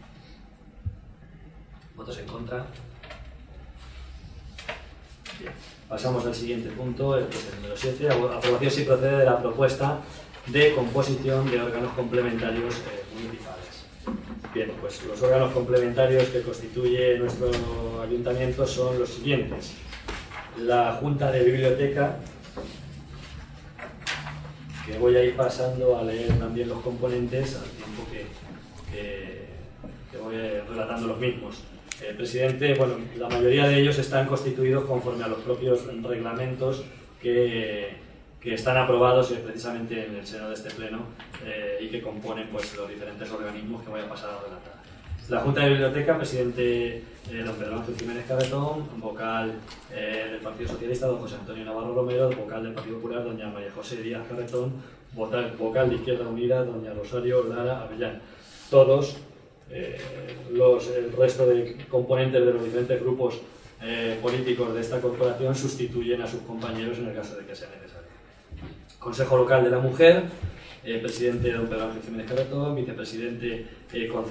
[SPEAKER 1] ¿Votos en contra? Bien. Pasamos al siguiente punto, el número 7, aprobación si procede de la propuesta de composición de órganos complementarios municipales. Bien, pues los órganos complementarios que constituye nuestro ayuntamiento son los siguientes: la Junta de Biblioteca, que voy a ir pasando a leer también los componentes al tiempo que voy relatando los mismos. El presidente, bueno, la mayoría de ellos están constituidos conforme a los propios reglamentos que están aprobados precisamente en el seno de este pleno, y que componen pues los diferentes organismos que voy a pasar a relatar. La Junta de Biblioteca, presidente don Pedro Ángel Jiménez Carretón, vocal del Partido Socialista don José Antonio Navarro Romero, vocal del Partido Popular doña María José Díaz Carretón, vocal de Izquierda Unida doña Rosario Lara Avellán. Todos el resto de componentes de los diferentes grupos políticos de esta corporación sustituyen a sus compañeros en el caso de que sea necesario. Consejo Local de la Mujer, presidente don Pedro Ángel Jiménez Carretón, vicepresidente